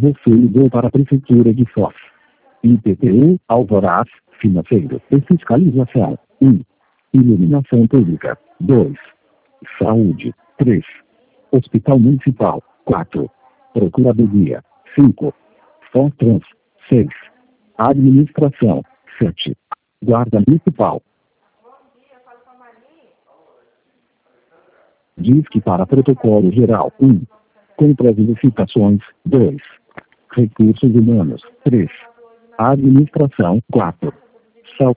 Você ligou para a Prefeitura de Foz. IPTU, Alvorás, Financeiro e Fiscalização. 1. Iluminação pública. 2. Saúde. 3. Hospital Municipal. 4. Procuradoria. 5. Fotrans. 6. Administração. 7. Guarda Municipal. Disque para Protocolo Geral. 1. Compras e licitações. 2. Recursos Humanos. 3. Administração. 4. Saúde.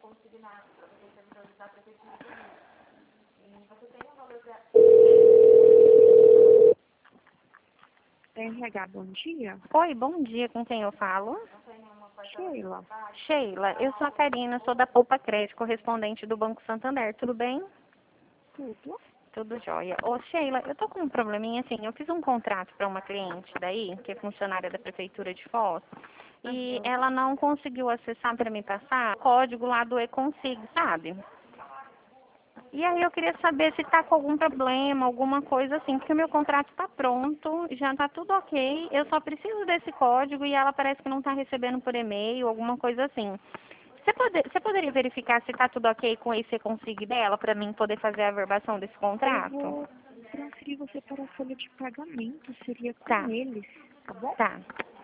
RH, bom dia. Oi, bom dia, com quem eu falo? Sheila. Sheila, eu sou a Karina, sou da Poupa Crédito, correspondente do Banco Santander, tudo bem? Tudo. Tudo jóia. Ô, Sheila, eu tô com um probleminha, assim, eu fiz um contrato para uma cliente daí, que é funcionária da Prefeitura de Foz, e ela não conseguiu acessar para me passar o código lá do E-Consig, sabe? E aí eu queria saber se tá com algum problema, alguma coisa assim, porque o meu contrato está pronto, já tá tudo ok, eu só preciso desse código e ela parece que não está recebendo por e-mail, alguma coisa assim. Você poderia verificar se tá tudo ok com esse E-Consig dela, para mim poder fazer a averbação desse Eu contrato? vou transferir você para a folha de pagamento, seria com Tá. eles, tá bom? Tá.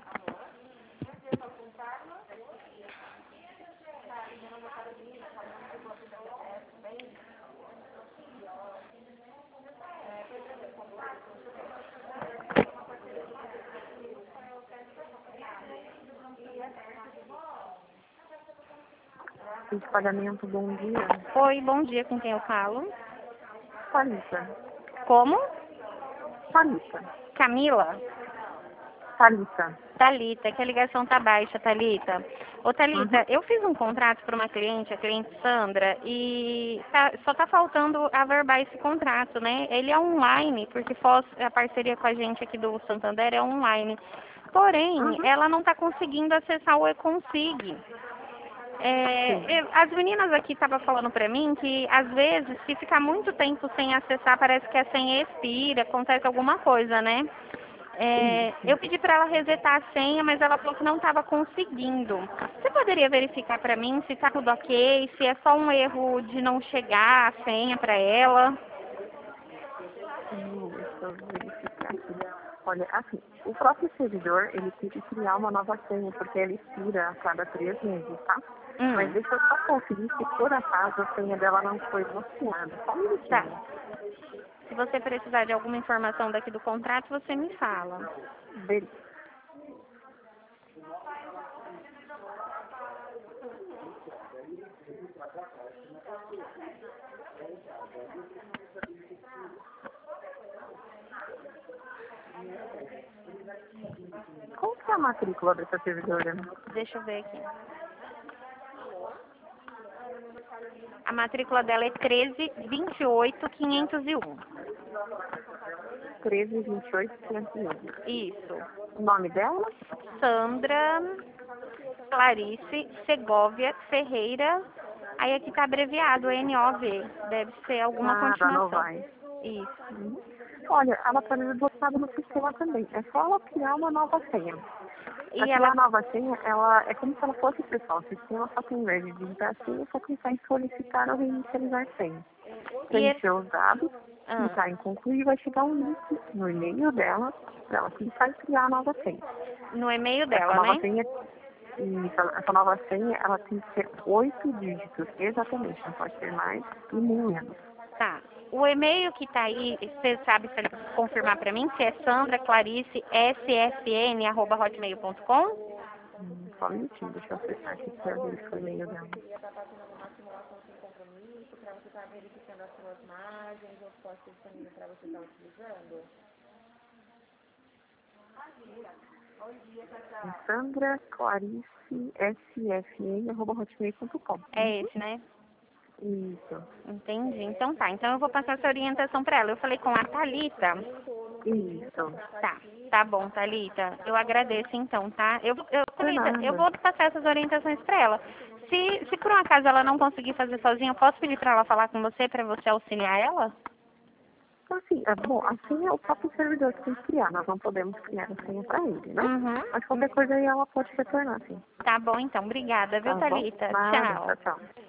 De pagamento, bom dia. Oi, bom dia, com quem eu falo? Thalita. Como? Thalita. Camila? Thalita. Thalita, que a ligação tá baixa, Thalita. Ô, Thalita, eu fiz um contrato para uma cliente, a cliente Sandra, e só tá faltando averbar esse contrato, né? Ele é online, porque a parceria com a gente aqui do Santander é online. Porém, ela não tá conseguindo acessar o E-Consig. As meninas aqui estavam falando para mim que, às vezes, se ficar muito tempo sem acessar, parece que a senha expira, acontece alguma coisa, né? Eu pedi para ela resetar a senha, mas ela falou que não estava conseguindo. Você poderia verificar para mim se está tudo ok, se é só um erro de não chegar a senha para ela? Deixa eu verificar aqui. Olha, assim, o próprio servidor, ele tem que criar uma nova senha, porque ele expira a cada 3 meses, tá? Mas deixa eu só conferir se por acaso a senha dela não foi bloqueada. Só um minutinho. Tá. Se você precisar de alguma informação daqui do contrato, você me fala. Beleza. Qual que é a matrícula dessa servidora? Deixa eu ver aqui. A matrícula dela é 13.28.501. 13.28.501. Isso. O nome dela? Sandra Clarice Segovia Ferreira. Aí aqui tá abreviado, NOV. Deve ser alguma Da continuação. Novais. Isso. Olha, ela está bloqueada no sistema também. É só ela criar uma nova senha. Pra E criar ela. a nova senha, ela é como se ela fosse pessoal. O sistema só que ao invés de digitar a senha, só clicar em solicitar ou reinicializar a senha. Preencher os dados, clicar em concluir, vai chegar um link no e-mail dela, para ela clicar e criar a nova senha. No e-mail Essa dela, nova né? senha, essa nova senha, ela tem que ser 8 dígitos, exatamente, não pode ser mais e nem menos. Tá. O e-mail que tá aí, você sabe confirmar pra mim se é Sandra Clarice sfn@hotmail.com? Só um minutinho, deixa eu acessar aqui para ver se foi o e-mail dela. Sandra Clarice sfn@hotmail.com. É esse, né? Isso. Entendi. Então tá. Então eu vou passar essa orientação pra ela. Eu falei com a Thalita. Isso. Tá. Tá bom, Thalita. Eu agradeço então, tá? Thalita, nada. eu vou passar essas orientações pra ela. Se por um acaso ela não conseguir fazer sozinha, eu posso pedir pra ela falar com você, pra você auxiliar ela? Assim, bom, a senha é o próprio servidor que tem que criar. Nós não podemos criar a senha para ele, né? Mas qualquer coisa aí ela pode retornar, sim. Tá bom, então. Obrigada, viu, Tá bom? Thalita? Nada, Tchau. tchau.